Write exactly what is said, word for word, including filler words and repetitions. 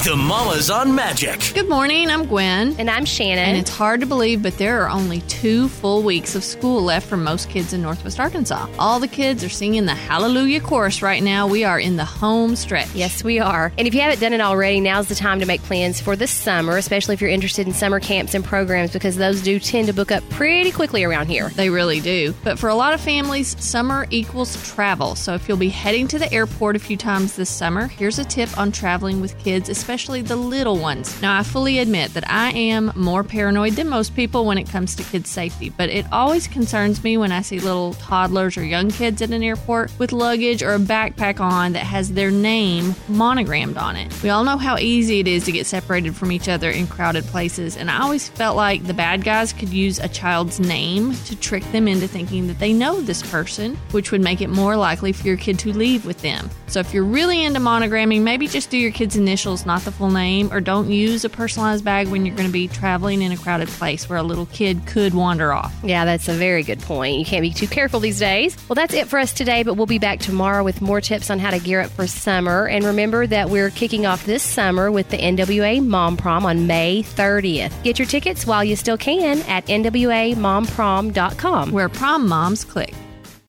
The Mamas on Magic. Good morning, I'm Gwen. And I'm Shannon. And it's hard to believe, but there are only two full weeks of school left for most kids in Northwest Arkansas. All the kids are singing the Hallelujah Chorus right now. We are in the home stretch. Yes, we are. And if you haven't done it already, now's the time to make plans for the summer, especially if you're interested in summer camps and programs, because those do tend to book up pretty quickly around here. They really do. But for a lot of families, summer equals travel. So if you'll be heading to the airport a few times this summer, here's a tip on traveling with kids, especially the little ones. Now, I fully admit that I am more paranoid than most people when it comes to kids' safety, but it always concerns me when I see little toddlers or young kids at an airport with luggage or a backpack on that has their name monogrammed on it. We all know how easy it is to get separated from each other in crowded places, and I always felt like the bad guys could use a child's name to trick them into thinking that they know this person, which would make it more likely for your kid to leave with them. So if you're really into monogramming, maybe just do your kid's initials, not the full name, or don't use a personalized bag when you're going to be traveling in a crowded place where a little kid could wander off. Yeah, that's a very good point. You can't be too careful these days. Well, that's it for us today, but we'll be back tomorrow with more tips on how to gear up for summer. And remember that we're kicking off this summer with the N W A Mom Prom on May thirtieth. Get your tickets while you still can at N W A mom prom dot com, where prom moms click.